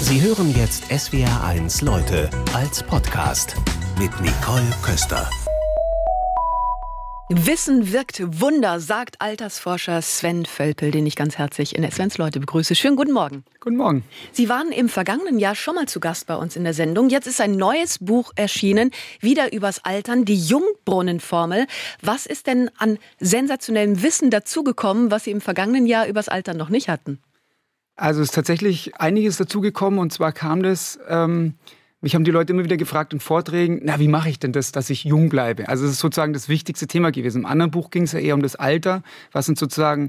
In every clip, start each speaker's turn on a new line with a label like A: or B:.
A: Sie hören jetzt SWR1 Leute als Podcast mit Nicole Köster.
B: Wissen wirkt Wunder, sagt Altersforscher Sven Völpel, den ich ganz herzlich in SWR1 Leute begrüße. Schönen guten Morgen.
C: Guten Morgen.
B: Sie waren im vergangenen Jahr schon mal zu Gast bei uns in der Sendung. Jetzt ist ein neues Buch erschienen, wieder übers Altern, die Jungbrunnenformel. Was ist denn an sensationellem Wissen dazugekommen, was Sie im vergangenen Jahr übers Altern noch nicht hatten?
C: Also es ist tatsächlich einiges dazugekommen, und zwar kam das... Mich haben die Leute immer wieder gefragt in Vorträgen, wie mache ich denn das, dass ich jung bleibe? Also es ist sozusagen das wichtigste Thema gewesen. Im anderen Buch ging es ja eher um das Alter. Was sind sozusagen,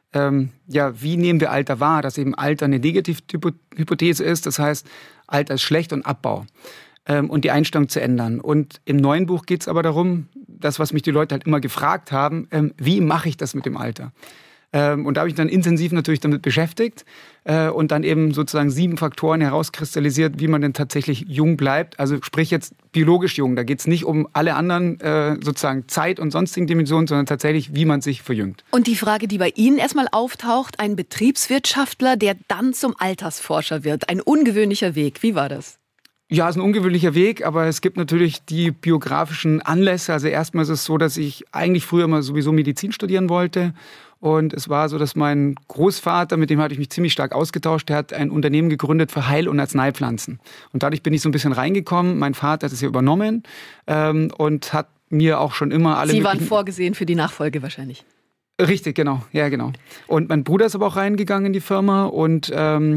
C: wie nehmen wir Alter wahr? Dass eben Alter eine Negativhypothese ist. Das heißt, Alter ist schlecht und Abbau. Und die Einstellung zu ändern. Und im neuen Buch geht es aber darum, das, was mich die Leute halt immer gefragt haben, wie mache ich das mit dem Alter? Und da habe ich dann intensiv natürlich damit beschäftigt und dann eben sozusagen 7 Faktoren herauskristallisiert, wie man denn tatsächlich jung bleibt. Also sprich jetzt biologisch jung. Da geht es nicht um alle anderen sozusagen Zeit- und sonstigen Dimensionen, sondern tatsächlich, wie man sich verjüngt.
B: Und die Frage, die bei Ihnen erstmal auftaucht, ein Betriebswirtschaftler, der dann zum Altersforscher wird. Ein ungewöhnlicher Weg. Wie war das?
C: Ja, es ist ein ungewöhnlicher Weg, aber es gibt natürlich die biografischen Anlässe. Also erstmal ist es so, dass ich eigentlich früher mal sowieso Medizin studieren wollte. Und es war so, dass mein Großvater, mit dem hatte ich mich ziemlich stark ausgetauscht, der hat ein Unternehmen gegründet für Heil- und Arzneipflanzen. Und dadurch bin ich so ein bisschen reingekommen. Mein Vater hat es ja übernommen und hat mir auch schon immer alle...
B: Sie waren vorgesehen für die Nachfolge wahrscheinlich.
C: Richtig, genau. Ja, genau. Und mein Bruder ist aber auch reingegangen in die Firma und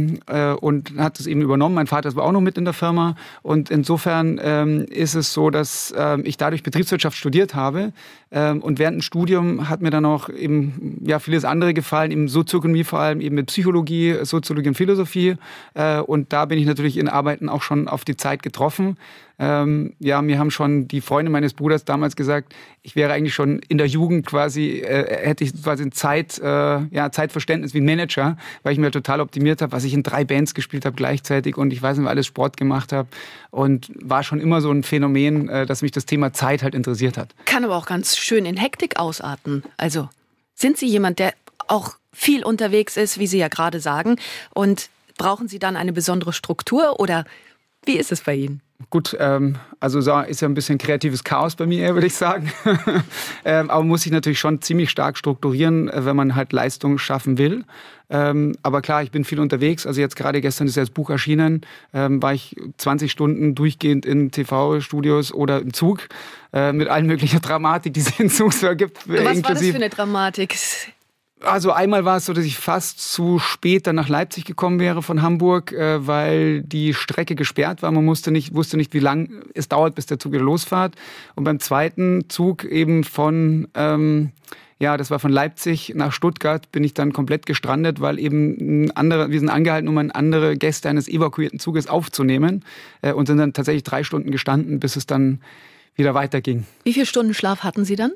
C: hat es eben übernommen. Mein Vater ist aber auch noch mit in der Firma. Und insofern ist es so, dass ich dadurch Betriebswirtschaft studiert habe. Und während dem Studium hat mir dann auch eben vieles andere gefallen, eben Sozioökonomie vor allem, eben mit Psychologie, Soziologie und Philosophie. Und da bin ich natürlich in Arbeiten auch schon auf die Zeit getroffen. Mir haben schon die Freunde meines Bruders damals gesagt, ich wäre eigentlich schon in der Jugend hätte ich quasi ein Zeitverständnis wie ein Manager, weil ich mir total optimiert habe, was ich in 3 Bands gespielt habe gleichzeitig und ich weiß nicht, alles Sport gemacht habe und war schon immer so ein Phänomen, dass mich das Thema Zeit halt interessiert hat.
B: Kann aber auch ganz schön in Hektik ausarten. Also sind Sie jemand, der auch viel unterwegs ist, wie Sie ja gerade sagen, und brauchen Sie dann eine besondere Struktur oder wie ist es bei Ihnen?
C: Gut, also da ist ja ein bisschen kreatives Chaos bei mir, würde ich sagen. Aber man muss sich natürlich schon ziemlich stark strukturieren, wenn man halt Leistung schaffen will. Aber klar, ich bin viel unterwegs. Also jetzt gerade gestern ist ja das Buch erschienen, war ich 20 Stunden durchgehend in TV-Studios oder im Zug mit allen möglichen Dramatik, die es in Zug so gibt.
B: Was war das für eine Dramatik?
C: Also einmal war es so, dass ich fast zu spät dann nach Leipzig gekommen wäre von Hamburg, weil die Strecke gesperrt war. Man wusste nicht, wie lang es dauert, bis der Zug wieder losfährt. Und beim zweiten Zug eben das war von Leipzig nach Stuttgart, bin ich dann komplett gestrandet, weil eben wir sind angehalten, um andere Gäste eines evakuierten Zuges aufzunehmen und sind dann tatsächlich 3 Stunden gestanden, bis es dann wieder weiterging.
B: Wie viele Stunden Schlaf hatten Sie dann?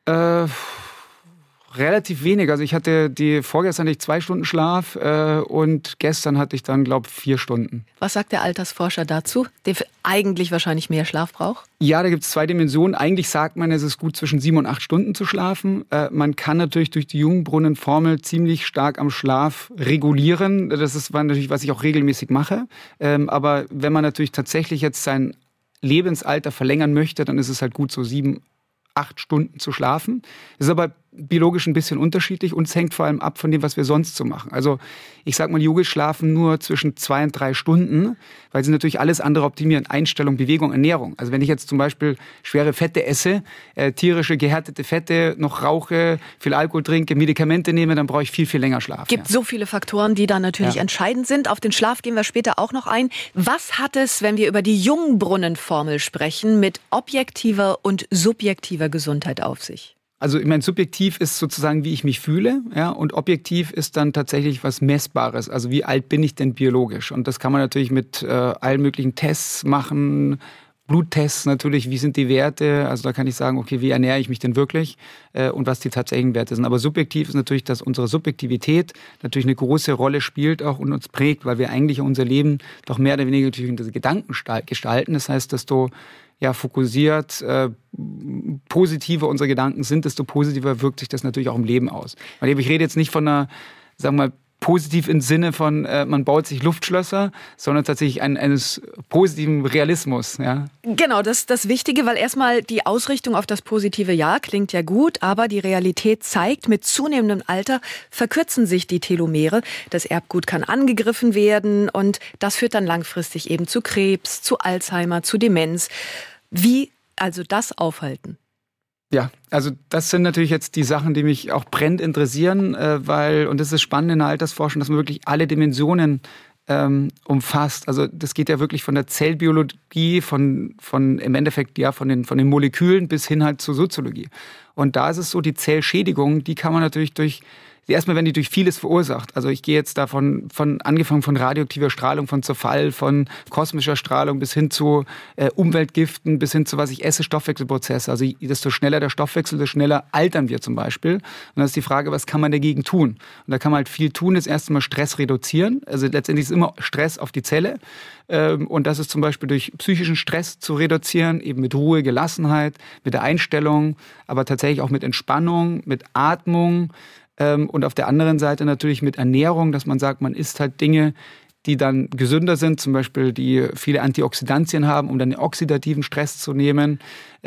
C: Relativ wenig. Also vorgestern hatte ich 2 Stunden Schlaf und gestern hatte ich dann, glaube ich, 4 Stunden.
B: Was sagt der Altersforscher dazu, der eigentlich wahrscheinlich mehr Schlaf braucht?
C: Ja, da gibt es 2 Dimensionen. Eigentlich sagt man, es ist gut, zwischen 7 und 8 Stunden zu schlafen. Man kann natürlich durch die Jungbrunnenformel ziemlich stark am Schlaf regulieren. Das ist natürlich, was ich auch regelmäßig mache. Aber wenn man natürlich tatsächlich jetzt sein Lebensalter verlängern möchte, dann ist es halt gut, so 7, 8 Stunden zu schlafen. Das ist aber biologisch ein bisschen unterschiedlich und es hängt vor allem ab von dem, was wir sonst so machen. Also ich sag mal, Yogis schlafen nur zwischen 2 und 3 Stunden, weil sie natürlich alles andere optimieren. Einstellung, Bewegung, Ernährung. Also wenn ich jetzt zum Beispiel schwere Fette esse, tierische, gehärtete Fette, noch rauche, viel Alkohol trinke, Medikamente nehme, dann brauche ich viel, viel länger Schlaf.
B: Gibt so viele Faktoren, die da natürlich entscheidend sind. Auf den Schlaf gehen wir später auch noch ein. Was hat es, wenn wir über die Jungbrunnenformel sprechen, mit objektiver und subjektiver Gesundheit auf sich?
C: Also ich meine, subjektiv ist sozusagen, wie ich mich fühle, und objektiv ist dann tatsächlich was Messbares. Also wie alt bin ich denn biologisch? Und das kann man natürlich mit allen möglichen Tests machen, Bluttests natürlich, wie sind die Werte? Also da kann ich sagen, okay, wie ernähre ich mich denn wirklich und was die tatsächlichen Werte sind. Aber subjektiv ist natürlich, dass unsere Subjektivität natürlich eine große Rolle spielt auch und uns prägt, weil wir eigentlich unser Leben doch mehr oder weniger durch unsere Gedanken gestalten. Das heißt, desto fokussiert, positiver unsere Gedanken sind, desto positiver wirkt sich das natürlich auch im Leben aus. Weil ich rede jetzt nicht von einer, sagen wir mal, positiv im Sinne von, man baut sich Luftschlösser, sondern tatsächlich eines positiven Realismus. Ja.
B: Genau, das ist das Wichtige, weil erstmal die Ausrichtung auf das positive Jahr klingt ja gut, aber die Realität zeigt, mit zunehmendem Alter verkürzen sich die Telomere. Das Erbgut kann angegriffen werden und das führt dann langfristig eben zu Krebs, zu Alzheimer, zu Demenz. Wie also das aufhalten?
C: Ja, also das sind natürlich jetzt die Sachen, die mich auch brennend interessieren, und das ist spannend in der Altersforschung, dass man wirklich alle Dimensionen umfasst. Also das geht ja wirklich von der Zellbiologie, von im Endeffekt ja von den Molekülen bis hin halt zur Soziologie. Und da ist es so, die Zellschädigung, die kann man natürlich erstmal werden die durch vieles verursacht. Also ich gehe jetzt davon angefangen von radioaktiver Strahlung, von Zerfall, von kosmischer Strahlung bis hin zu Umweltgiften, bis hin zu, was ich esse, Stoffwechselprozesse. Also desto schneller der Stoffwechsel, desto schneller altern wir zum Beispiel. Und dann ist die Frage, was kann man dagegen tun? Und da kann man halt viel tun, das erste Mal Stress reduzieren. Also letztendlich ist immer Stress auf die Zelle. Und das ist zum Beispiel durch psychischen Stress zu reduzieren, eben mit Ruhe, Gelassenheit, mit der Einstellung, aber tatsächlich auch mit Entspannung, mit Atmung. Und auf der anderen Seite natürlich mit Ernährung, dass man sagt, man isst halt Dinge, die dann gesünder sind, zum Beispiel die viele Antioxidantien haben, um dann den oxidativen Stress zu nehmen.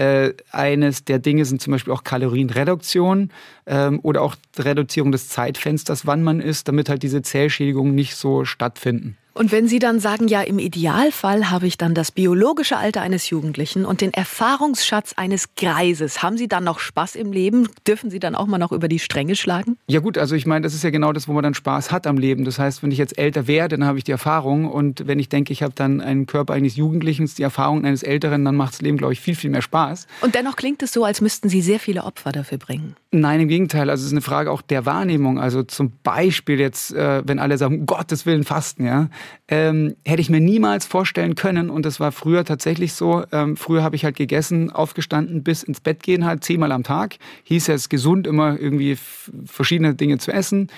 C: Eines der Dinge sind zum Beispiel auch Kalorienreduktion oder auch Reduzierung des Zeitfensters, wann man isst, damit halt diese Zellschädigungen nicht so stattfinden.
B: Und wenn Sie dann sagen, ja, im Idealfall habe ich dann das biologische Alter eines Jugendlichen und den Erfahrungsschatz eines Greises, haben Sie dann noch Spaß im Leben? Dürfen Sie dann auch mal noch über die Stränge schlagen?
C: Ja gut, also ich meine, das ist ja genau das, wo man dann Spaß hat am Leben. Das heißt, wenn ich jetzt älter werde, dann habe ich die Erfahrung. Und wenn ich denke, ich habe dann einen Körper eines Jugendlichen, die Erfahrung eines Älteren, dann macht das Leben, glaube ich, viel, viel mehr Spaß.
B: Und dennoch klingt es so, als müssten Sie sehr viele Opfer dafür bringen.
C: Nein, im Gegenteil. Also es ist eine Frage auch der Wahrnehmung. Also zum Beispiel jetzt, wenn alle sagen, um Gottes Willen Fasten, ja, hätte ich mir niemals vorstellen können. Und das war früher tatsächlich so. Früher habe ich halt gegessen, aufgestanden, bis ins Bett gehen halt 10-mal am Tag. Hieß ja, es ist gesund, immer irgendwie verschiedene Dinge zu essen.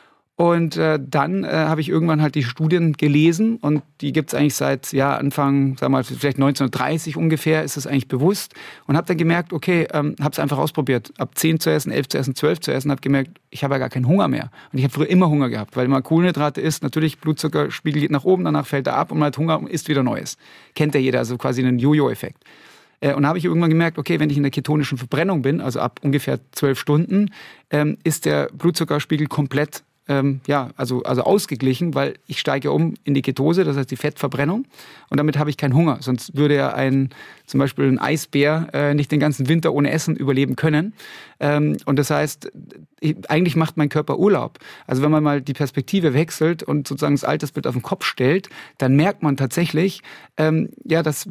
C: Und dann habe ich irgendwann halt die Studien gelesen und die gibt es eigentlich seit Anfang, sagen wir mal, vielleicht 1930 ungefähr, ist es eigentlich bewusst. Und habe dann gemerkt, okay, habe es einfach ausprobiert. Ab 10 zu essen, 11 zu essen, 12 zu essen, habe gemerkt, ich habe ja gar keinen Hunger mehr. Und ich habe früher immer Hunger gehabt, weil man Kohlenhydrate isst, natürlich Blutzuckerspiegel geht nach oben, danach fällt er ab und man hat Hunger und isst wieder Neues. Kennt ja jeder, also quasi einen Jojo-Effekt. Und da habe ich irgendwann gemerkt, okay, wenn ich in der ketonischen Verbrennung bin, also ab ungefähr 12 Stunden, ist der Blutzuckerspiegel komplett also ausgeglichen, weil ich steige um in die Ketose, das heißt die Fettverbrennung, und damit habe ich keinen Hunger. Sonst würde ja zum Beispiel ein Eisbär nicht den ganzen Winter ohne Essen überleben können. Und das heißt, eigentlich macht mein Körper Urlaub. Also wenn man mal die Perspektive wechselt und sozusagen das Altersbild auf den Kopf stellt, dann merkt man tatsächlich, dass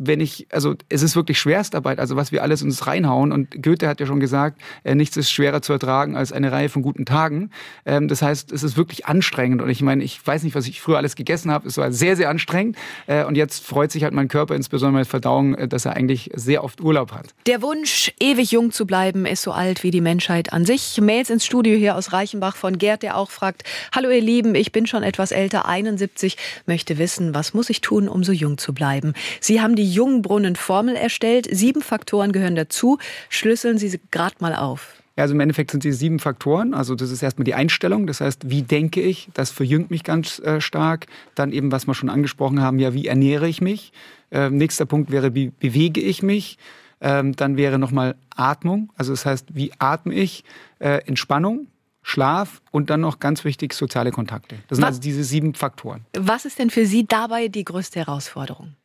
C: es ist wirklich Schwerstarbeit, also was wir alles uns reinhauen. Und Goethe hat ja schon gesagt, nichts ist schwerer zu ertragen als eine Reihe von guten Tagen. Das heißt, es ist wirklich anstrengend. Und ich meine, ich weiß nicht, was ich früher alles gegessen habe. Es war sehr, sehr anstrengend. Und jetzt freut sich halt mein Körper, insbesondere meine Verdauung, dass er eigentlich sehr oft Urlaub hat.
B: Der Wunsch, ewig jung zu bleiben, ist so alt wie die Menschheit an sich. Mails ins Studio hier aus Reichenbach von Gerd, der auch fragt: Hallo ihr Lieben, ich bin schon etwas älter, 71, möchte wissen, was muss ich tun, um so jung zu bleiben? Sie haben die Jungbrunnen-Formel erstellt. 7 Faktoren gehören dazu. Schlüsseln Sie gerade mal auf.
C: Ja, also im Endeffekt sind die 7 Faktoren. Also das ist erstmal die Einstellung. Das heißt, wie denke ich? Das verjüngt mich ganz stark. Dann eben, was wir schon angesprochen haben, wie ernähre ich mich? Nächster Punkt wäre, wie bewege ich mich? Dann wäre nochmal Atmung. Also das heißt, wie atme ich? Entspannung, Schlaf und dann noch ganz wichtig, soziale Kontakte. Das sind also diese 7 Faktoren.
B: Was ist denn für Sie dabei die größte Herausforderung?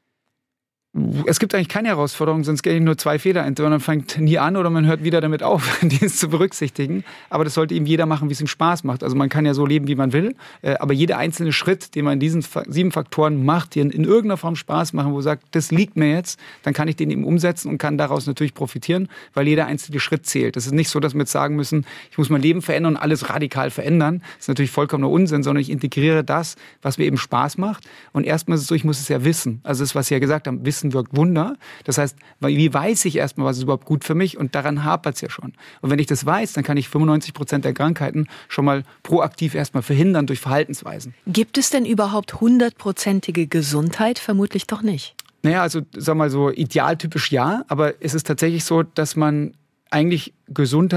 C: Es gibt eigentlich keine Herausforderung, sonst gehen nur 2 Fehler. Entweder man fängt nie an oder man hört wieder damit auf, dies zu berücksichtigen. Aber das sollte eben jeder machen, wie es ihm Spaß macht. Also man kann ja so leben, wie man will. Aber jeder einzelne Schritt, den man in diesen 7 Faktoren macht, die in irgendeiner Form Spaß machen, wo man sagt, das liegt mir jetzt, dann kann ich den eben umsetzen und kann daraus natürlich profitieren, weil jeder einzelne Schritt zählt. Das ist nicht so, dass wir jetzt sagen müssen, ich muss mein Leben verändern und alles radikal verändern. Das ist natürlich vollkommener Unsinn, sondern ich integriere das, was mir eben Spaß macht. Und erstmal ist es so, ich muss es ja wissen. Also das, was Sie ja gesagt haben, Wissen wirkt Wunder. Das heißt, wie weiß ich erstmal, was ist überhaupt gut für mich? Und daran hapert es ja schon. Und wenn ich das weiß, dann kann ich 95% der Krankheiten schon mal proaktiv erstmal verhindern durch Verhaltensweisen.
B: Gibt es denn überhaupt 100%ige Gesundheit? Vermutlich doch nicht.
C: Naja, also sag mal so idealtypisch ja, aber es ist tatsächlich so, dass man eigentlich Gesundheit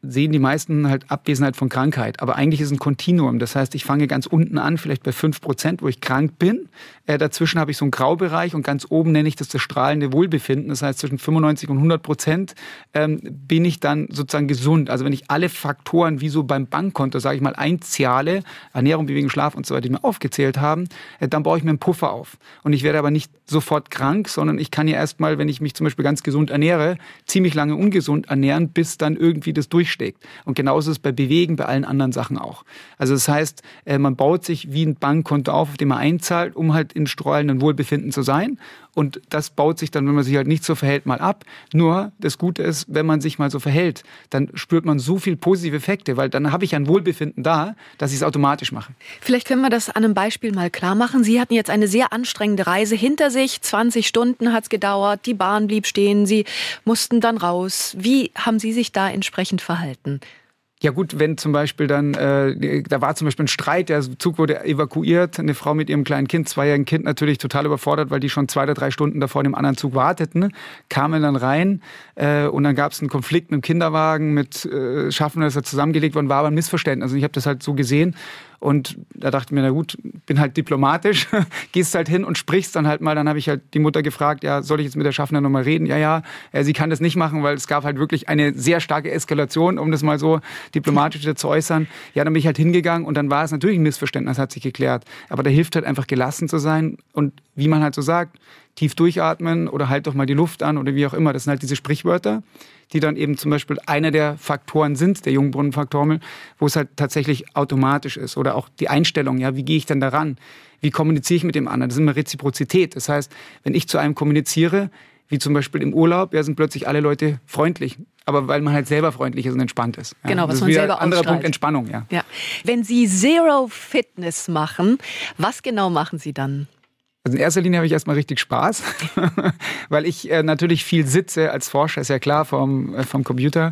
C: sehen die meisten halt Abwesenheit von Krankheit. Aber eigentlich ist es ein Kontinuum. Das heißt, ich fange ganz unten an, vielleicht bei 5%, wo ich krank bin. Dazwischen habe ich so einen Graubereich und ganz oben nenne ich das strahlende Wohlbefinden. Das heißt, zwischen 95 und 100% bin ich dann sozusagen gesund. Also wenn ich alle Faktoren, wie so beim Bankkonto, sage ich mal, einzahle, Ernährung, Bewegung, Schlaf und so weiter, die wir aufgezählt haben, dann baue ich mir einen Puffer auf. Und ich werde aber nicht sofort krank, sondern ich kann ja erstmal, wenn ich mich zum Beispiel ganz gesund ernähre, ziemlich lange ungesund ernähren, bis dann irgendwie das durchschlägt. Und genauso ist es bei Bewegen, bei allen anderen Sachen auch. Also das heißt, man baut sich wie ein Bankkonto auf dem man einzahlt, um halt in strahlendem Wohlbefinden zu sein. Und das baut sich dann, wenn man sich halt nicht so verhält, mal ab. Nur das Gute ist, wenn man sich mal so verhält, dann spürt man so viel positive Effekte, weil dann habe ich ein Wohlbefinden da, dass ich es automatisch mache.
B: Vielleicht können wir das an einem Beispiel mal klar machen. Sie hatten jetzt eine sehr anstrengende Reise hinter sich. 20 Stunden hat es gedauert, die Bahn blieb stehen, Sie mussten dann raus. Wie haben Sie sich da entsprechend verhalten?
C: Ja gut, wenn zum Beispiel dann, da war zum Beispiel ein Streit, der Zug wurde evakuiert, eine Frau mit ihrem kleinen Kind, 2-jährigen Kind natürlich total überfordert, weil die schon 2 oder 3 Stunden davor in dem anderen Zug warteten, kamen dann rein und dann gab es einen Konflikt mit dem Kinderwagen, mit Schaffner, das zusammengelegt worden war, aber ein Missverständnis. Also ich habe das halt so gesehen. Und da dachte ich mir, na gut, bin halt diplomatisch, gehst halt hin und sprichst dann halt mal. Dann habe ich halt die Mutter gefragt, ja, soll ich jetzt mit der Schaffner nochmal reden? Ja, sie kann das nicht machen, weil es gab halt wirklich eine sehr starke Eskalation, um das mal so diplomatisch zu äußern. Ja, dann bin ich halt hingegangen und dann war es natürlich ein Missverständnis, hat sich geklärt. Aber da hilft halt einfach gelassen zu sein und wie man halt so sagt, tief durchatmen oder halt doch mal die Luft an oder wie auch immer. Das sind halt diese Sprichwörter, die dann eben zum Beispiel einer der Faktoren sind, der Jungbrunnenfaktormel, wo es halt tatsächlich automatisch ist. Oder auch die Einstellung, ja, wie gehe ich denn daran? Wie kommuniziere ich mit dem anderen? Das ist immer Reziprozität. Das heißt, wenn ich zu einem kommuniziere, wie zum Beispiel im Urlaub, ja, sind plötzlich alle Leute freundlich. Aber weil man halt selber freundlich ist und entspannt ist. Ja.
B: Genau, was
C: das
B: man
C: ist
B: selber
C: ein anderer
B: ausstrahlt.
C: Punkt, Entspannung, ja.
B: Ja. Wenn Sie Zero Fitness machen, was genau machen Sie dann?
C: Also in erster Linie habe ich erstmal richtig Spaß, weil ich natürlich viel sitze als Forscher, ist ja klar, vom Computer.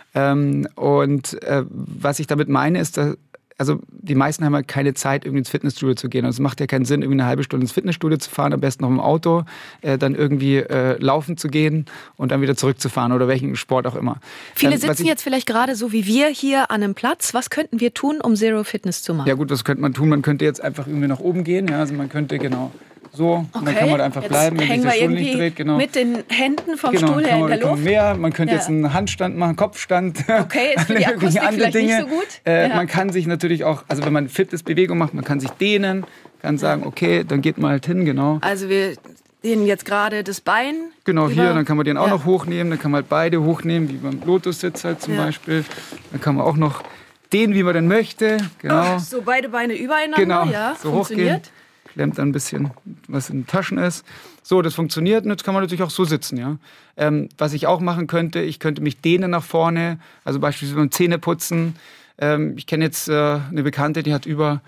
C: Was ich damit meine, ist, dass also die meisten haben halt keine Zeit, irgendwie ins Fitnessstudio zu gehen. Also es macht ja keinen Sinn, irgendwie eine halbe Stunde ins Fitnessstudio zu fahren, am besten noch im Auto, dann irgendwie laufen zu gehen und dann wieder zurückzufahren oder welchen Sport auch immer.
B: Viele sitzen jetzt vielleicht gerade so wie wir hier an einem Platz. Was könnten wir tun, um Zero Fitness zu machen?
C: Ja gut, was könnte man tun? Man könnte jetzt einfach irgendwie nach oben gehen. Ja, also man könnte genau so,
B: okay.
C: Und dann kann man einfach bleiben, wenn sich der Stuhl nicht dreht. Genau.
B: Mit den Händen vom Stuhl her in der Luft.
C: Man könnte jetzt einen Handstand machen, Kopfstand.
B: Okay, ist für die Akustik vielleicht nicht so gut.
C: Man kann sich natürlich auch, also wenn man Fitnessbewegung macht, man kann sich dehnen, kann sagen, okay, dann geht man halt hin, genau.
B: Also wir dehnen jetzt gerade das Bein.
C: Genau, hier, dann kann man den auch noch hochnehmen, dann kann man halt beide hochnehmen, wie beim Lotussitz halt zum Beispiel. Dann kann man auch noch dehnen, wie man denn möchte. Genau.
B: So beide Beine übereinander, ja,
C: so
B: funktioniert.
C: Hochgehen. Klemmt dann ein bisschen, was in den Taschen ist. So, das funktioniert und jetzt kann man natürlich auch so sitzen. Ja. Was ich auch machen könnte, ich könnte mich dehnen nach vorne, also beispielsweise beim Zähneputzen. Ich kenne jetzt eine Bekannte, die hat über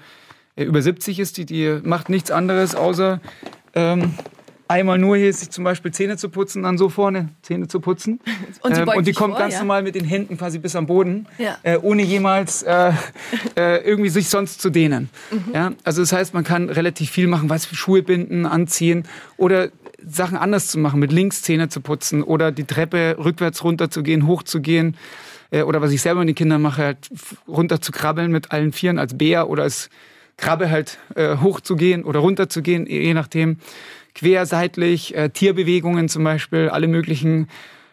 C: 70 ist, die macht nichts anderes, außer einmal nur hier sich zum Beispiel Zähne zu putzen, dann so vorne Zähne zu putzen. Und die kommt ganz normal mit den Händen quasi bis am Boden, ohne jemals irgendwie sich sonst zu dehnen. Ja? Also das heißt, man kann relativ viel machen, was Schuhe binden, anziehen oder Sachen anders zu machen, mit links Zähne zu putzen oder die Treppe rückwärts runter zu gehen, hoch zu gehen. Oder was ich selber mit den Kindern mache, halt runter zu krabbeln mit allen Vieren als Bär oder als Krabbe halt hoch zu gehen oder runter zu gehen, je nachdem. Quer, seitlich, Tierbewegungen zum Beispiel, alle möglichen,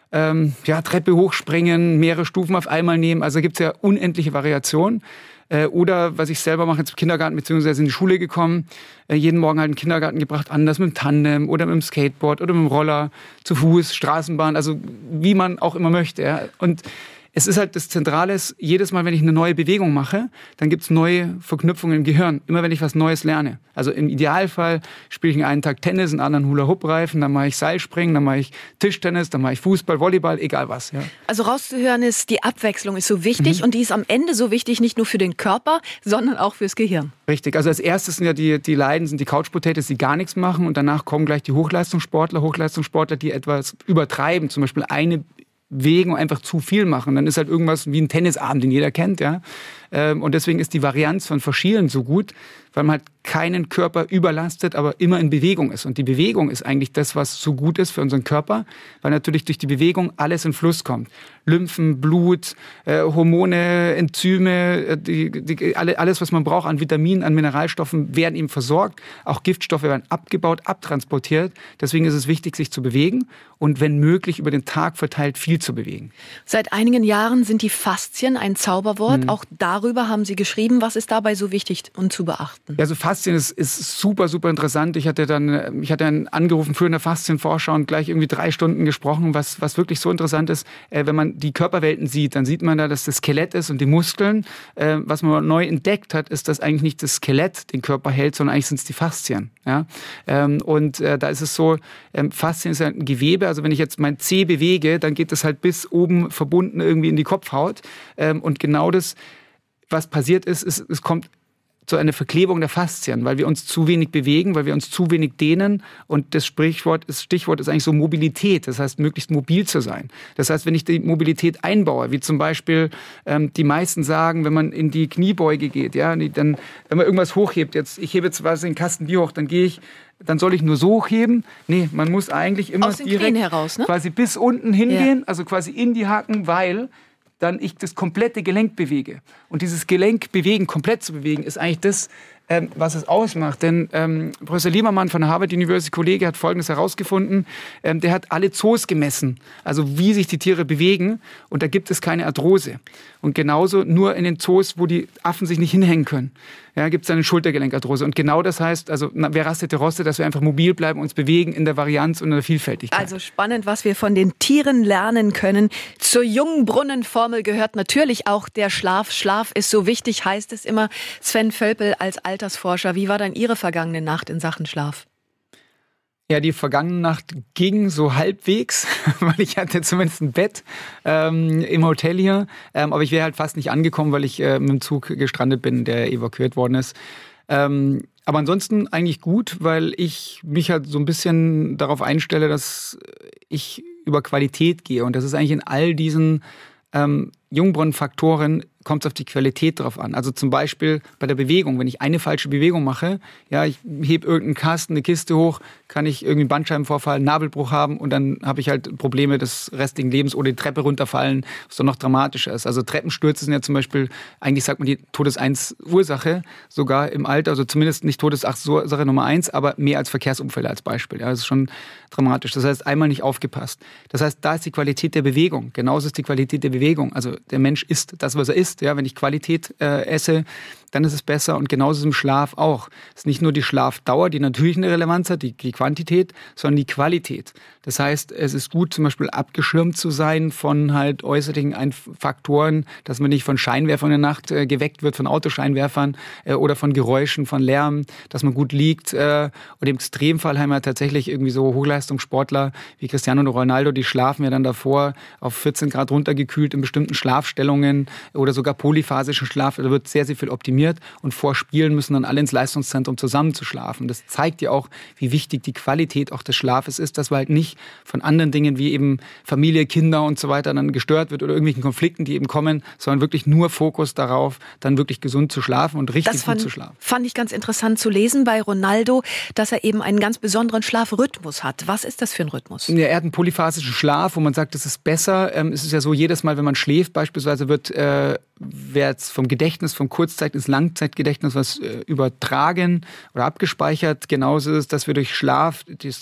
C: Treppe hochspringen, mehrere Stufen auf einmal nehmen. Also gibt es ja unendliche Variationen. Oder was ich selber mache, jetzt im Kindergarten beziehungsweise in die Schule gekommen, jeden Morgen halt in den Kindergarten gebracht, anders mit dem Tandem oder mit dem Skateboard oder mit dem Roller, zu Fuß, Straßenbahn, also wie man auch immer möchte. Ja. Und es ist halt das Zentrale, jedes Mal, wenn ich eine neue Bewegung mache, dann gibt es neue Verknüpfungen im Gehirn. Immer wenn ich was Neues lerne. Also im Idealfall spiele ich einen Tag Tennis, einen anderen Hula-Hoop-Reifen, dann mache ich Seilspringen, dann mache ich Tischtennis, dann mache ich Fußball, Volleyball, egal was. Ja.
B: Also rauszuhören ist, die Abwechslung ist so wichtig und die ist am Ende so wichtig, nicht nur für den Körper, sondern auch fürs Gehirn. Richtig,
C: also als erstes sind ja die Leiden, sind die Couch-Potatoes, die gar nichts machen und danach kommen gleich die Hochleistungssportler, die etwas übertreiben, zum Beispiel eine Wegen und einfach zu viel machen. Dann ist halt irgendwas wie ein Tennisabend, den jeder kennt, ja. Und deswegen ist die Varianz von verschiedenen so gut, weil man halt keinen Körper überlastet, aber immer in Bewegung ist. Und die Bewegung ist eigentlich das, was so gut ist für unseren Körper, weil natürlich durch die Bewegung alles in Fluss kommt. Lymphen, Blut, Hormone, Enzyme, alles, was man braucht an Vitaminen, an Mineralstoffen, werden eben versorgt. Auch Giftstoffe werden abgebaut, abtransportiert. Deswegen ist es wichtig, sich zu bewegen und wenn möglich über den Tag verteilt viel zu bewegen.
B: Seit einigen Jahren sind die Faszien ein Zauberwort. Auch darüber haben Sie geschrieben. Was ist dabei so wichtig und zu beachten?
C: Ja, also Faszien ist super, super interessant. Ich hatte einen angerufen für eine Faszienforscher und gleich irgendwie 3 Stunden gesprochen, was wirklich so interessant ist. Wenn man die Körperwelten sieht, dann sieht man da, dass das Skelett ist und die Muskeln. Was man neu entdeckt hat, ist, dass eigentlich nicht das Skelett den Körper hält, sondern eigentlich sind es die Faszien. Ja? Da ist es so, Faszien ist ja ein Gewebe. Also wenn ich jetzt mein Zeh bewege, dann geht das halt bis oben verbunden irgendwie in die Kopfhaut. Und genau das, was passiert ist, es kommt zu einer Verklebung der Faszien, weil wir uns zu wenig bewegen, weil wir uns zu wenig dehnen. Und das Stichwort ist eigentlich so Mobilität. Das heißt, möglichst mobil zu sein. Das heißt, wenn ich die Mobilität einbaue, wie zum Beispiel die meisten sagen, wenn man in die Kniebeuge geht, ja, dann, wenn man irgendwas hochhebt, ich hebe jetzt den Kasten Bier hoch, dann soll ich nur so hochheben? Nee, man muss eigentlich immer
B: aus den Knien heraus, ne?
C: Quasi bis unten hingehen, also quasi in die Hacken, weil dann ich das komplette Gelenk bewege. Und dieses Gelenk bewegen, komplett zu bewegen, ist eigentlich das, was es ausmacht. Denn Professor Liebermann von der Harvard University, Kollege, hat Folgendes herausgefunden. Der hat alle Zoos gemessen, also wie sich die Tiere bewegen. Und da gibt es keine Arthrose. Und genauso nur in den Zoos, wo die Affen sich nicht hinhängen können, ja, gibt es eine Schultergelenkarthrose. Und genau das heißt, also wer rastet, der rostet, dass wir einfach mobil bleiben, uns bewegen in der Varianz und in der Vielfältigkeit.
B: Also spannend, was wir von den Tieren lernen können. Zur Jungbrunnenformel gehört natürlich auch der Schlaf. Schlaf ist so wichtig, heißt es immer. Sven Völpel als Altersforscher, wie war dann Ihre vergangene Nacht in Sachen Schlaf?
C: Ja, die vergangene Nacht ging so halbwegs, weil ich hatte zumindest ein Bett im Hotel hier. Aber ich wäre halt fast nicht angekommen, weil ich mit dem Zug gestrandet bin, der evakuiert worden ist. Aber ansonsten eigentlich gut, weil ich mich halt so ein bisschen darauf einstelle, dass ich über Qualität gehe. Und das ist eigentlich in all diesen Jungbrunnenfaktoren kommt es auf die Qualität drauf an. Also zum Beispiel bei der Bewegung. Wenn ich eine falsche Bewegung mache, ja, ich hebe irgendeinen Kasten, eine Kiste hoch, kann ich irgendwie einen Bandscheibenvorfall, einen Nabelbruch haben und dann habe ich halt Probleme des restlichen Lebens oder die Treppe runterfallen, was dann noch dramatischer ist. Also Treppenstürze sind ja zum Beispiel, eigentlich sagt man die Todesursache sogar im Alter, also zumindest nicht Todesursache Nummer 1, aber mehr als Verkehrsunfälle als Beispiel. Ja, das ist schon dramatisch. Das heißt, einmal nicht aufgepasst. Das heißt, da ist die Qualität der Bewegung. Genauso ist die Qualität der Bewegung. Also der Mensch isst das, was er isst. Ja, wenn ich Qualität esse, dann ist es besser. Und genauso ist im Schlaf auch. Es ist nicht nur die Schlafdauer, die natürlich eine Relevanz hat, die Quantität, sondern die Qualität. Das heißt, es ist gut, zum Beispiel abgeschirmt zu sein von halt äußerlichen Faktoren, dass man nicht von Scheinwerfern in der Nacht geweckt wird, von Autoscheinwerfern oder von Geräuschen, von Lärm, dass man gut liegt. Und im Extremfall haben wir tatsächlich irgendwie so Hochleistungssportler wie Cristiano Ronaldo, die schlafen ja dann davor auf 14 Grad runtergekühlt in bestimmten Schlafstellungen oder sogar polyphasischen Schlaf. Da wird sehr, sehr viel optimiert und vor Spielen müssen dann alle ins Leistungszentrum zusammen zu schlafen. Das zeigt ja auch, wie wichtig die Qualität auch des Schlafes ist, dass wir halt nicht von anderen Dingen wie eben Familie, Kinder und so weiter dann gestört wird oder irgendwelchen Konflikten, die eben kommen, sondern wirklich nur Fokus darauf, dann wirklich gesund zu schlafen und richtig gut zu schlafen.
B: Fand ich ganz interessant zu lesen bei Ronaldo, dass er eben einen ganz besonderen Schlafrhythmus hat. Was ist das für ein Rhythmus?
C: Ja, er hat einen polyphasischen Schlaf, wo man sagt, das ist besser. Es ist ja so, jedes Mal, wenn man schläft, beispielsweise wird jetzt vom Gedächtnis, vom Kurzzeit- ins Langzeitgedächtnis was übertragen oder abgespeichert. Genauso ist es, dass wir durch Schlaf das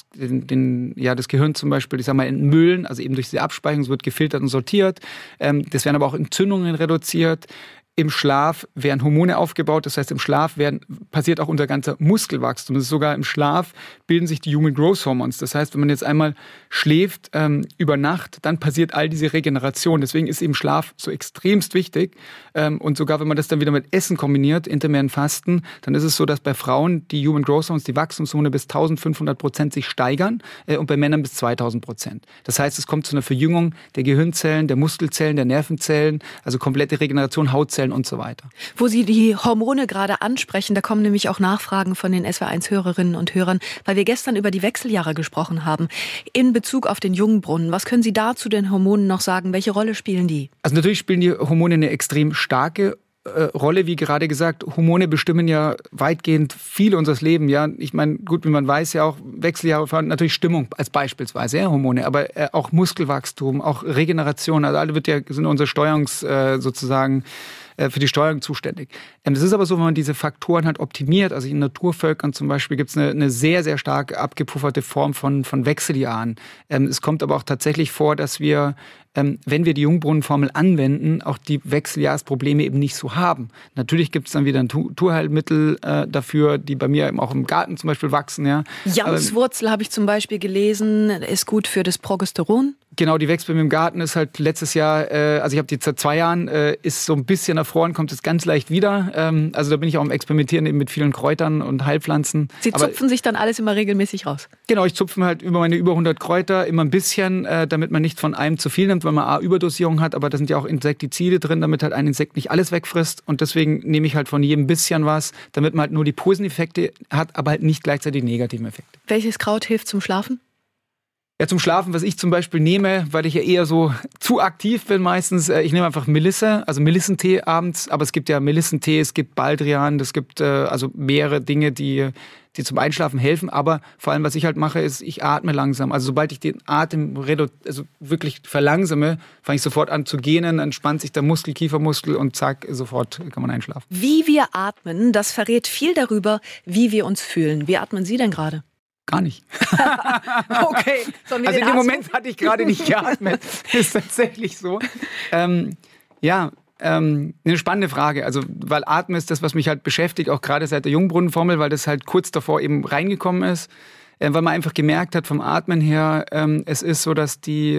C: Gehirn zum Beispiel, ich sag mal, entmüllen, also eben durch diese Abspeicherung, es wird gefiltert und sortiert. Das werden aber auch Entzündungen reduziert. Im Schlaf werden Hormone aufgebaut, das heißt, im Schlaf passiert auch unser ganzer Muskelwachstum. Das ist sogar im Schlaf bilden sich die Human Growth Hormones. Das heißt, wenn man jetzt einmal schläft über Nacht, dann passiert all diese Regeneration. Deswegen ist eben Schlaf so extremst wichtig. Und sogar wenn man das dann wieder mit Essen kombiniert, intermittierend Fasten, dann ist es so, dass bei Frauen die Human Growth Hormones, die Wachstumshormone bis 1500% sich steigern und bei Männern bis 2000%. Das heißt, es kommt zu einer Verjüngung der Gehirnzellen, der Muskelzellen, der Nervenzellen, also komplette Regeneration, Hautzellen und so weiter.
B: Wo Sie die Hormone gerade ansprechen, da kommen nämlich auch Nachfragen von den SWR1-Hörerinnen und Hörern, weil wir gestern über die Wechseljahre gesprochen haben. In Bezug auf den Jungbrunnen, was können Sie da zu den Hormonen noch sagen? Welche Rolle spielen die?
C: Also natürlich spielen die Hormone eine extrem starke Rolle, wie gerade gesagt. Hormone bestimmen ja weitgehend viel unseres Lebens. Ja, ich meine, gut, wie man weiß ja auch, Wechseljahre fahren natürlich Stimmung als beispielsweise, ja, Hormone, aber auch Muskelwachstum, auch Regeneration, also alle sind unsere sozusagen für die Steuerung zuständig. Das ist aber so, wenn man diese Faktoren halt optimiert, also in Naturvölkern zum Beispiel gibt es eine sehr, sehr stark abgepufferte Form von Wechseljahren. Es kommt aber auch tatsächlich vor, dass wir, wenn wir die Jungbrunnenformel anwenden, auch die Wechseljahrsprobleme eben nicht so haben. Natürlich gibt es dann wieder ein Naturheilmittel dafür, die bei mir eben auch im Garten zum Beispiel wachsen. Ja.
B: Jamswurzel habe ich zum Beispiel gelesen, ist gut für das Progesteron.
C: Genau, die wächst bei mir im Garten, ist halt letztes Jahr, also ich habe die seit 2 Jahren, ist so ein bisschen erfroren, kommt jetzt ganz leicht wieder. Also da bin ich auch am Experimentieren eben mit vielen Kräutern und Heilpflanzen.
B: Sie zupfen sich dann alles immer regelmäßig raus? Genau,
C: ich zupfe halt über 100 Kräuter immer ein bisschen, damit man nicht von einem zu viel nimmt, weil man Überdosierung hat, aber da sind ja auch Insektizide drin, damit halt ein Insekt nicht alles wegfrisst und deswegen nehme ich halt von jedem bisschen was, damit man halt nur die positiven Effekte hat, aber halt nicht gleichzeitig die negativen Effekte.
B: Welches Kraut hilft zum Schlafen?
C: Ja, zum Schlafen, was ich zum Beispiel nehme, weil ich ja eher so zu aktiv bin meistens, ich nehme einfach Melisse, also Melissentee abends, aber es gibt ja Melissentee, es gibt Baldrian, es gibt also mehrere Dinge, die zum Einschlafen helfen, aber vor allem, was ich halt mache, ist, ich atme langsam. Also sobald ich den Atem wirklich verlangsame, fange ich sofort an zu gähnen, entspannt sich der Kiefermuskel und zack, sofort kann man einschlafen.
B: Wie wir atmen, das verrät viel darüber, wie wir uns fühlen. Wie atmen Sie denn gerade?
C: Gar nicht.
B: Okay.
C: Also in dem Moment hatte ich gerade nicht geatmet. Ist tatsächlich so. Eine spannende Frage. Also, weil Atmen ist das, was mich halt beschäftigt, auch gerade seit der Jungbrunnenformel, weil das halt kurz davor eben reingekommen ist. Weil man einfach gemerkt hat vom Atmen her, es ist so, dass die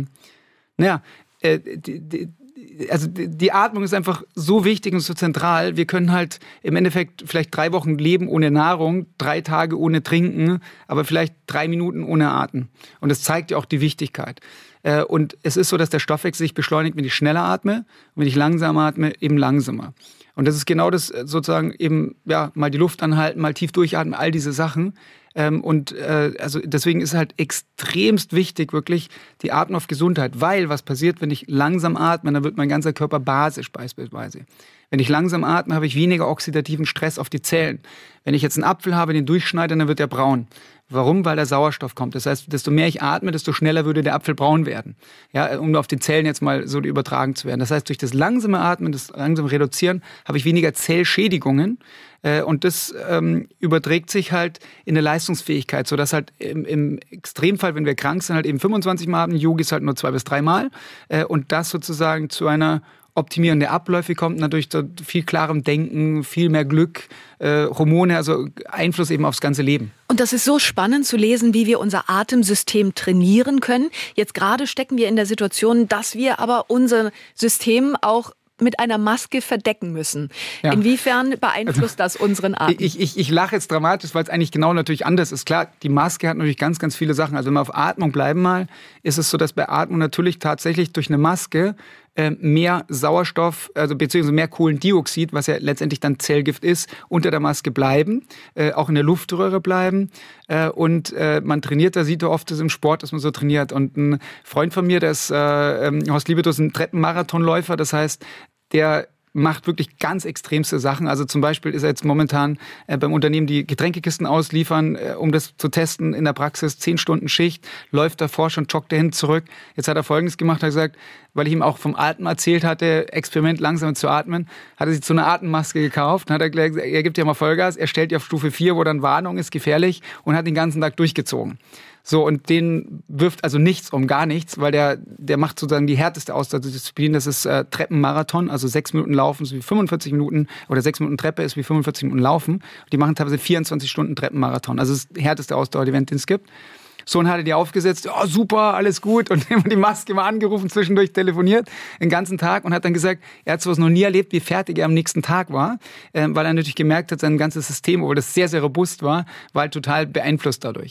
C: Atmung ist einfach so wichtig und so zentral. Wir können halt im Endeffekt vielleicht 3 Wochen leben ohne Nahrung, 3 Tage ohne Trinken, aber vielleicht 3 Minuten ohne Atmen. Und das zeigt ja auch die Wichtigkeit. Und es ist so, dass der Stoffwechsel sich beschleunigt, wenn ich schneller atme und wenn ich langsam atme, eben langsamer. Und das ist genau das sozusagen eben, ja, mal die Luft anhalten, mal tief durchatmen, all diese Sachen. Also deswegen ist halt extremst wichtig wirklich die Atmung auf Gesundheit, weil was passiert, wenn ich langsam atme, dann wird mein ganzer Körper basisch beispielsweise. Wenn ich langsam atme, habe ich weniger oxidativen Stress auf die Zellen. Wenn ich jetzt einen Apfel habe, den durchschneide, dann wird er braun. Warum? Weil der Sauerstoff kommt. Das heißt, desto mehr ich atme, desto schneller würde der Apfel braun werden. Ja, um auf die Zellen jetzt mal so übertragen zu werden. Das heißt, durch das langsame Atmen, das langsame Reduzieren, habe ich weniger Zellschädigungen. Und das überträgt sich halt in der Leistungsfähigkeit, sodass halt im Extremfall, wenn wir krank sind, halt eben 25 Mal haben, Yogis halt nur 2 bis 3 Mal. Und das sozusagen zu einer Optimieren der Abläufe kommt, natürlich viel klarem Denken, viel mehr Glück, Hormone, also Einfluss eben aufs ganze Leben.
B: Und das ist so spannend zu lesen, wie wir unser Atemsystem trainieren können. Jetzt gerade stecken wir in der Situation, dass wir aber unser System auch mit einer Maske verdecken müssen. Ja. Inwiefern beeinflusst das unseren Atem?
C: Ich lache jetzt dramatisch, weil es eigentlich genau natürlich anders ist. Klar, die Maske hat natürlich ganz, ganz viele Sachen. Also wenn wir auf Atmung bleiben mal, ist es so, dass bei Atmung natürlich tatsächlich durch eine Maske mehr Sauerstoff, also beziehungsweise mehr Kohlendioxid, was ja letztendlich dann Zellgift ist, unter der Maske bleiben, auch in der Luftröhre bleiben. Und man trainiert, da sieht man oft das im Sport, dass man so trainiert. Und ein Freund von mir, der ist Horst Liebetus, ein Treppenmarathonläufer, das heißt, der macht wirklich ganz extremste Sachen. Also zum Beispiel ist er jetzt momentan beim Unternehmen, die Getränkekisten ausliefern, um das zu testen in der Praxis, 10 Stunden Schicht, läuft davor schon, joggt dahin zurück. Jetzt hat er Folgendes gemacht, hat gesagt, weil ich ihm auch vom Atmen erzählt hatte, Experiment langsam zu atmen, hat er sich so eine Atemmaske gekauft. Dann hat er gesagt, er gibt ja mal Vollgas, er stellt die auf Stufe 4, wo dann Warnung ist, gefährlich, und hat den ganzen Tag durchgezogen. So, und den wirft also nichts um, gar nichts, weil der macht sozusagen die härteste Ausdauerdisziplin, das ist Treppenmarathon, also 6 Minuten Laufen ist wie 45 Minuten, oder 6 Minuten Treppe ist wie 45 Minuten Laufen. Die machen teilweise 24 Stunden Treppenmarathon, also das ist das härteste Ausdauer-Event, den es gibt. So, und hat er die aufgesetzt, oh, super, alles gut, und immer die Maske mal angerufen, zwischendurch telefoniert, den ganzen Tag, und hat dann gesagt, er hat sowas noch nie erlebt, wie fertig er am nächsten Tag war, weil er natürlich gemerkt hat, sein ganzes System, obwohl das sehr, sehr robust war halt total beeinflusst dadurch.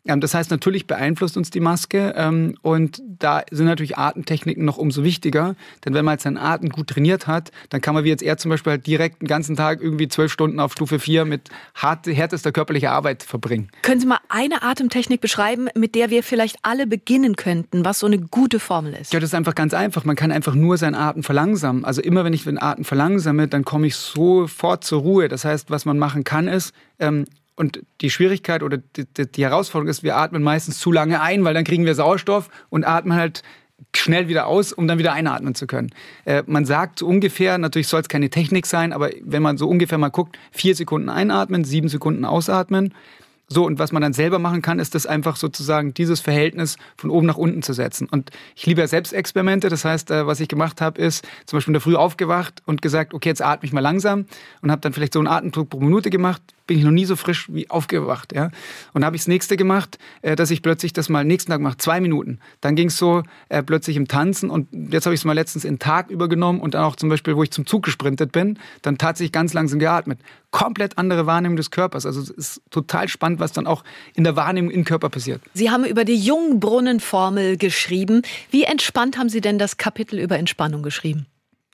C: Das heißt, natürlich beeinflusst uns die Maske und da sind natürlich Atemtechniken noch umso wichtiger, denn wenn man jetzt seinen Atem gut trainiert hat, dann kann man wie jetzt er zum Beispiel halt direkt den ganzen Tag irgendwie 12 Stunden auf Stufe 4 mit härtester körperlicher Arbeit verbringen.
B: Können Sie mal eine Atemtechnik beschreiben, mit der wir vielleicht alle beginnen könnten, was so eine gute Formel ist?
C: Ja, das ist einfach ganz einfach. Man kann einfach nur seinen Atem verlangsamen. Also immer, wenn ich den Atem verlangsame, dann komme ich sofort zur Ruhe. Das heißt, was man machen kann ist, und die Schwierigkeit oder die Herausforderung ist, wir atmen meistens zu lange ein, weil dann kriegen wir Sauerstoff und atmen halt schnell wieder aus, um dann wieder einatmen zu können. Man sagt so ungefähr, natürlich soll es keine Technik sein, aber wenn man so ungefähr mal guckt, 4 Sekunden einatmen, 7 Sekunden ausatmen. So, und was man dann selber machen kann, ist das einfach sozusagen dieses Verhältnis von oben nach unten zu setzen. Und ich liebe ja Selbstexperimente, das heißt, was ich gemacht habe, ist zum Beispiel in der Früh aufgewacht und gesagt, okay, jetzt atme ich mal langsam und habe dann vielleicht so einen Atemzug pro Minute gemacht, bin ich noch nie so frisch wie aufgewacht. Ja? Und dann habe ich das nächste gemacht, dass ich plötzlich das mal nächsten Tag mache, 2 Minuten. Dann ging es so plötzlich im Tanzen und jetzt habe ich es mal letztens in den Tag übergenommen und dann auch zum Beispiel, wo ich zum Zug gesprintet bin, dann tatsächlich ganz langsam geatmet. Komplett andere Wahrnehmung des Körpers. Also es ist total spannend, was dann auch in der Wahrnehmung im Körper passiert.
B: Sie haben über die Jungbrunnenformel geschrieben. Wie entspannt haben Sie denn das Kapitel über Entspannung geschrieben?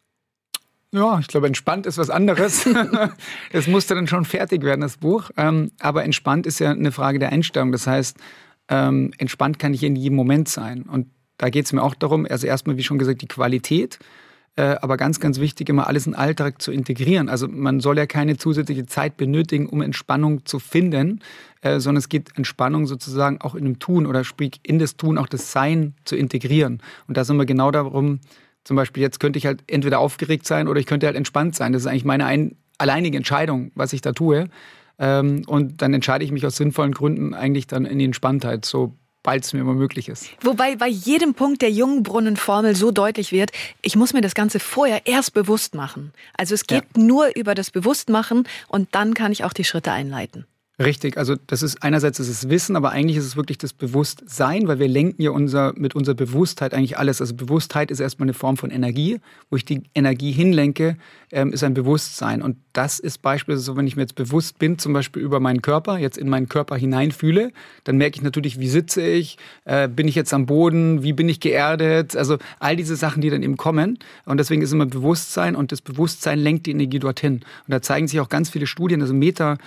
C: Ja, ich glaube, entspannt ist was anderes. Es musste dann schon fertig werden, das Buch. Aber entspannt ist ja eine Frage der Einstellung. Das heißt, entspannt kann ich in jedem Moment sein. Und da geht es mir auch darum, also erstmal, wie schon gesagt, die Qualität. Aber ganz, ganz wichtig, immer alles in den Alltag zu integrieren. Also man soll ja keine zusätzliche Zeit benötigen, um Entspannung zu finden, sondern es geht Entspannung sozusagen auch in dem Tun oder sprich in das Tun auch das Sein zu integrieren. Und da sind wir genau darum, zum Beispiel jetzt könnte ich halt entweder aufgeregt sein oder ich könnte halt entspannt sein. Das ist eigentlich meine alleinige Entscheidung, was ich da tue. Und dann entscheide ich mich aus sinnvollen Gründen eigentlich dann in die Entspanntheit, sobald es mir immer möglich ist.
B: Wobei bei jedem Punkt der Jungbrunnenformel so deutlich wird, ich muss mir das Ganze vorher erst bewusst machen. Also es geht nur über das Bewusstmachen und dann kann ich auch die Schritte einleiten.
C: Richtig, also das ist einerseits ist es Wissen, aber eigentlich ist es wirklich das Bewusstsein, weil wir lenken ja mit unserer Bewusstheit eigentlich alles. Also Bewusstheit ist erstmal eine Form von Energie, wo ich die Energie hinlenke, ist ein Bewusstsein. Und das ist beispielsweise so, wenn ich mir jetzt bewusst bin, zum Beispiel über meinen Körper, jetzt in meinen Körper hineinfühle, dann merke ich natürlich, wie sitze ich, bin ich jetzt am Boden, wie bin ich geerdet, also all diese Sachen, die dann eben kommen. Und deswegen ist immer Bewusstsein und das Bewusstsein lenkt die Energie dorthin. Und da zeigen sich auch ganz viele Studien, also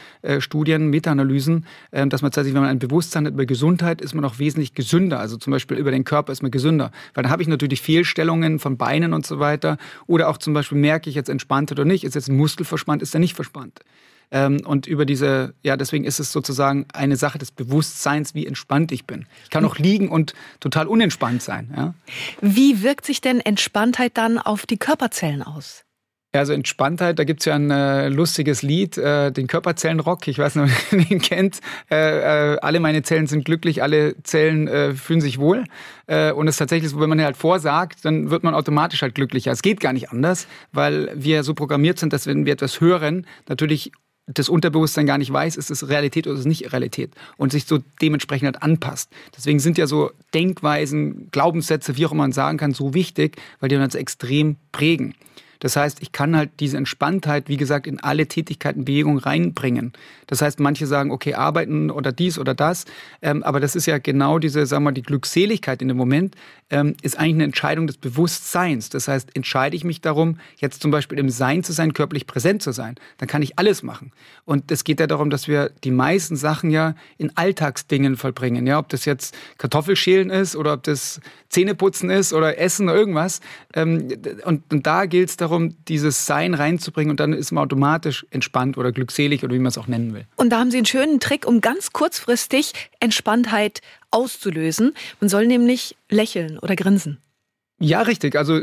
C: Meta-Analysen, dass man tatsächlich, wenn man ein Bewusstsein hat über Gesundheit, ist man auch wesentlich gesünder. Also zum Beispiel über den Körper ist man gesünder. Weil dann habe ich natürlich Fehlstellungen von Beinen und so weiter. Oder auch zum Beispiel merke ich jetzt entspannt oder nicht. Ist jetzt ein Muskel verspannt, ist er nicht verspannt. Und über deswegen ist es sozusagen eine Sache des Bewusstseins, wie entspannt ich bin. Ich kann auch liegen und total unentspannt sein. Ja?
B: Wie wirkt sich denn Entspanntheit dann auf die Körperzellen aus?
C: Also Entspanntheit, da gibt's ja ein lustiges Lied, den Körperzellenrock, ich weiß nicht, ob ihr den kennt. Alle meine Zellen sind glücklich, alle Zellen fühlen sich wohl. Und es ist tatsächlich so, wenn man halt vorsagt, dann wird man automatisch halt glücklicher. Es geht gar nicht anders, weil wir so programmiert sind, dass wenn wir etwas hören, natürlich das Unterbewusstsein gar nicht weiß, ist es Realität oder ist es nicht Realität und sich so dementsprechend halt anpasst. Deswegen sind ja so Denkweisen, Glaubenssätze, wie auch immer man sagen kann, so wichtig, weil die uns extrem prägen. Das heißt, ich kann halt diese Entspanntheit, wie gesagt, in alle Tätigkeiten, Bewegungen reinbringen. Das heißt, manche sagen, okay, arbeiten oder dies oder das. Aber das ist ja genau diese, sagen wir mal, die Glückseligkeit in dem Moment, ist eigentlich eine Entscheidung des Bewusstseins. Das heißt, entscheide ich mich darum, jetzt zum Beispiel im Sein zu sein, körperlich präsent zu sein, dann kann ich alles machen. Und es geht ja darum, dass wir die meisten Sachen ja in Alltagsdingen vollbringen. Ja, ob das jetzt Kartoffelschälen ist oder ob das Zähneputzen ist oder Essen oder irgendwas. Und da gilt es darum, dieses Sein reinzubringen und dann ist man automatisch entspannt oder glückselig oder wie man es auch nennen will.
B: Und da haben Sie einen schönen Trick, um ganz kurzfristig Entspanntheit auszulösen. Man soll nämlich lächeln oder grinsen.
C: Ja, richtig. Also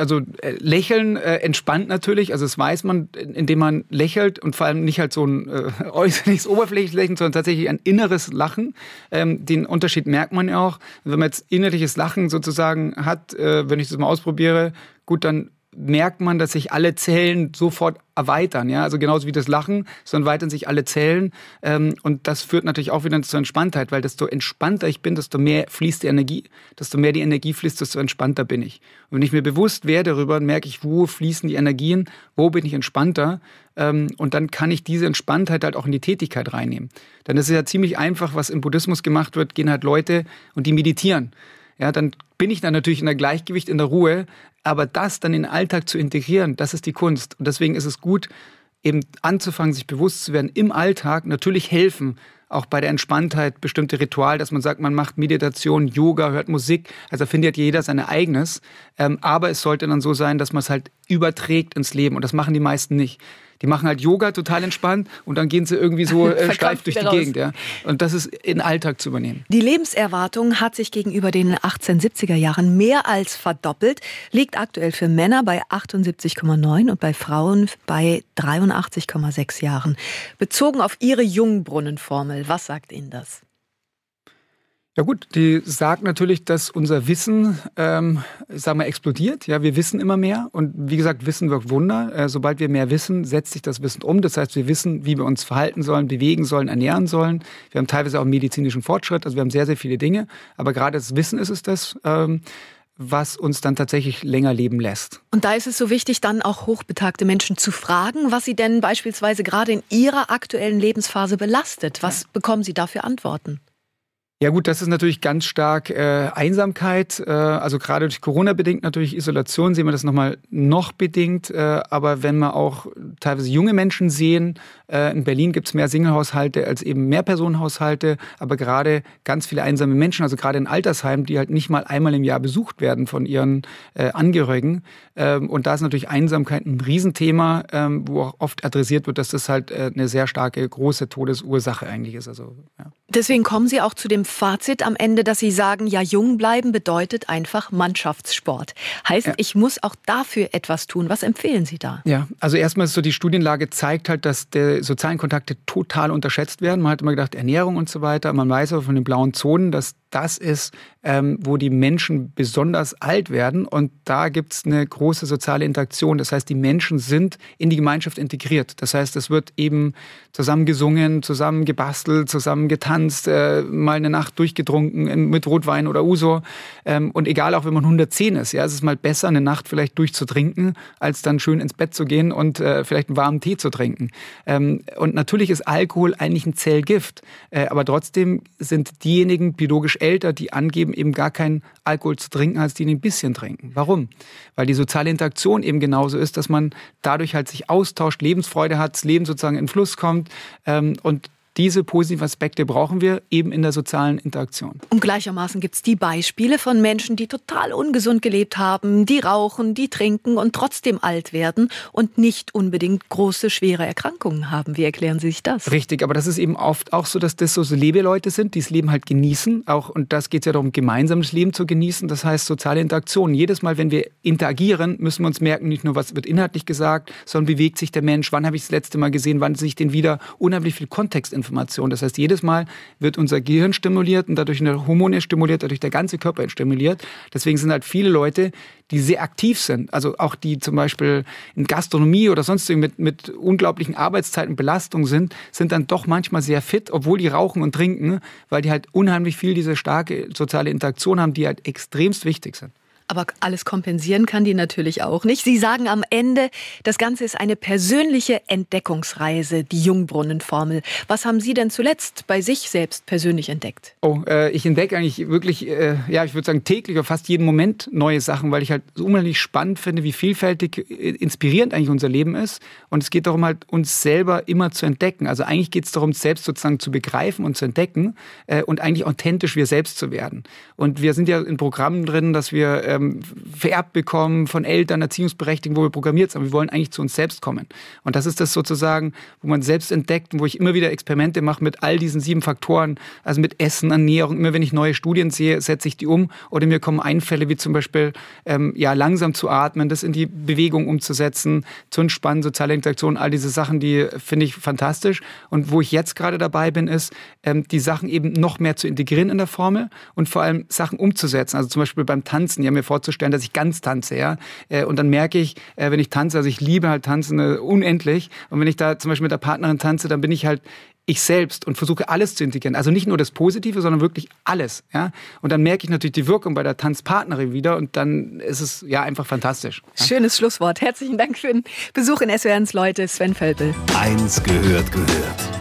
C: Lächeln entspannt natürlich. Also das weiß man, indem man lächelt und vor allem nicht halt so ein äußerliches, oberflächliches Lächeln, sondern tatsächlich ein inneres Lachen. Den Unterschied merkt man ja auch. Wenn man jetzt innerliches Lachen sozusagen hat, wenn ich das mal ausprobiere, gut, dann merkt man, dass sich alle Zellen sofort erweitern. Ja? Also genauso wie das Lachen, so erweitern sich alle Zellen. Und das führt natürlich auch wieder zur Entspanntheit, weil desto entspannter ich bin, desto mehr fließt die Energie. Desto mehr die Energie fließt, desto entspannter bin ich. Und wenn ich mir bewusst werde darüber, merke ich, wo fließen die Energien, wo bin ich entspannter. Und dann kann ich diese Entspanntheit halt auch in die Tätigkeit reinnehmen. Dann ist es ja ziemlich einfach, was im Buddhismus gemacht wird, gehen halt Leute und die meditieren. Ja, dann bin ich dann natürlich in der Gleichgewicht, in der Ruhe. Aber das dann in den Alltag zu integrieren, das ist die Kunst. Und deswegen ist es gut, eben anzufangen, sich bewusst zu werden, im Alltag natürlich helfen, auch bei der Entspanntheit bestimmte Rituale, dass man sagt, man macht Meditation, Yoga, hört Musik. Also findet jeder sein eigenes. Aber es sollte dann so sein, dass man es halt überträgt ins Leben. Und das machen die meisten nicht. Die machen halt Yoga total entspannt und dann gehen sie irgendwie so steif durch die Gegend. Ja. Und das ist in den Alltag zu übernehmen.
B: Die Lebenserwartung hat sich gegenüber den 1870er Jahren mehr als verdoppelt, liegt aktuell für Männer bei 78,9 und bei Frauen bei 83,6 Jahren. Bezogen auf Ihre Jungbrunnenformel, was sagt Ihnen das?
C: Ja gut, die sagt natürlich, dass unser Wissen, explodiert. Ja, wir wissen immer mehr und wie gesagt, Wissen wirkt Wunder. Sobald wir mehr wissen, setzt sich das Wissen um. Das heißt, wir wissen, wie wir uns verhalten sollen, bewegen sollen, ernähren sollen. Wir haben teilweise auch medizinischen Fortschritt, also wir haben sehr, sehr viele Dinge. Aber gerade das Wissen ist es das, was uns dann tatsächlich länger leben lässt.
B: Und da ist es so wichtig, dann auch hochbetagte Menschen zu fragen, was sie denn beispielsweise gerade in ihrer aktuellen Lebensphase belastet. Was bekommen Sie da für Antworten?
C: Ja gut, das ist natürlich ganz stark Einsamkeit, also gerade durch Corona bedingt natürlich Isolation, sehen wir das noch bedingt, aber wenn wir auch teilweise junge Menschen sehen, in Berlin gibt es mehr Single-Haushalte als eben Mehrpersonenhaushalte, aber gerade ganz viele einsame Menschen, also gerade in Altersheimen, die halt nicht mal einmal im Jahr besucht werden von ihren Angehörigen und da ist natürlich Einsamkeit ein Riesenthema, wo auch oft adressiert wird, dass das halt eine sehr starke, große Todesursache eigentlich ist. Also, ja.
B: Deswegen kommen Sie auch zu dem Fazit am Ende, dass Sie sagen, ja, jung bleiben bedeutet einfach Mannschaftssport. Heißt, ja. Ich muss auch dafür etwas tun. Was empfehlen Sie da?
C: Ja, also erstmal ist so, die Studienlage zeigt halt, dass die sozialen Kontakte total unterschätzt werden. Man hat immer gedacht, Ernährung und so weiter. Man weiß aber von den blauen Zonen, dass das ist, wo die Menschen besonders alt werden. Und da gibt es eine große soziale Interaktion. Das heißt, die Menschen sind in die Gemeinschaft integriert. Das heißt, es wird eben zusammen gesungen, zusammen gebastelt, zusammen getanzt, mal eine Nacht durchgetrunken mit Rotwein oder Uso. Und egal, auch wenn man 110 ist, ja, es ist mal besser, eine Nacht vielleicht durchzutrinken, als dann schön ins Bett zu gehen und vielleicht einen warmen Tee zu trinken. Und natürlich ist Alkohol eigentlich ein Zellgift. Aber trotzdem sind diejenigen biologisch älter, die angeben, eben gar keinen Alkohol zu trinken, als die ein bisschen trinken. Warum? Weil die soziale Interaktion eben genauso ist, dass man dadurch halt sich austauscht, Lebensfreude hat, das Leben sozusagen in Fluss kommt und diese positiven Aspekte brauchen wir eben in der sozialen Interaktion.
B: Und gleichermaßen gibt es die Beispiele von Menschen, die total ungesund gelebt haben, die rauchen, die trinken und trotzdem alt werden und nicht unbedingt große, schwere Erkrankungen haben. Wie erklären Sie sich das?
C: Richtig, aber das ist eben oft auch so, dass das so Lebeleute sind, die das Leben halt genießen. Auch, und das geht ja darum, gemeinsames Leben zu genießen. Das heißt soziale Interaktion. Jedes Mal, wenn wir interagieren, müssen wir uns merken, nicht nur, was wird inhaltlich gesagt, sondern bewegt sich der Mensch, wann habe ich das letzte Mal gesehen, wann sehe ich den wieder, unheimlich viel Kontextinformation. Das heißt, jedes Mal wird unser Gehirn stimuliert und dadurch eine Hormone stimuliert, dadurch der ganze Körper stimuliert. Deswegen sind halt viele Leute, die sehr aktiv sind, also auch die zum Beispiel in Gastronomie oder sonst mit unglaublichen Arbeitszeiten Belastung sind dann doch manchmal sehr fit, obwohl die rauchen und trinken, weil die halt unheimlich viel diese starke soziale Interaktion haben, die halt extremst wichtig sind.
B: Aber alles kompensieren kann die natürlich auch nicht. Sie sagen am Ende, das Ganze ist eine persönliche Entdeckungsreise, die Jungbrunnenformel. Was haben Sie denn zuletzt bei sich selbst persönlich entdeckt?
C: Ich entdecke eigentlich wirklich, ich würde sagen täglich oder fast jeden Moment neue Sachen, weil ich halt so unheimlich spannend finde, wie vielfältig inspirierend eigentlich unser Leben ist. Und es geht darum, halt uns selber immer zu entdecken. Also eigentlich geht es darum, selbst sozusagen zu begreifen und zu entdecken und eigentlich authentisch wir selbst zu werden. Und wir sind ja in Programmen drin, dass wir vererbt bekommen von Eltern, Erziehungsberechtigten, wo wir programmiert sind. Wir wollen eigentlich zu uns selbst kommen. Und das ist das sozusagen, wo man selbst entdeckt und wo ich immer wieder Experimente mache mit all diesen 7 Faktoren, also mit Essen, Ernährung. Immer wenn ich neue Studien sehe, setze ich die um. Oder mir kommen Einfälle wie zum Beispiel langsam zu atmen, das in die Bewegung umzusetzen, zu entspannen, soziale Interaktion, all diese Sachen, die finde ich fantastisch. Und wo ich jetzt gerade dabei bin, ist, die Sachen eben noch mehr zu integrieren in der Formel und vor allem Sachen umzusetzen. Also zum Beispiel beim Tanzen. Die haben mir vorzustellen, dass ich ganz tanze, ja. Und dann merke ich, wenn ich tanze, also ich liebe halt Tanzen unendlich. Und wenn ich da zum Beispiel mit der Partnerin tanze, dann bin ich halt ich selbst und versuche alles zu integrieren. Also nicht nur das Positive, sondern wirklich alles. Ja? Und dann merke ich natürlich die Wirkung bei der Tanzpartnerin wieder und dann ist es ja einfach fantastisch. Ja?
B: Schönes Schlusswort. Herzlichen Dank für den Besuch in SWR1 Leute, Sven Völpel.
A: 1 gehört.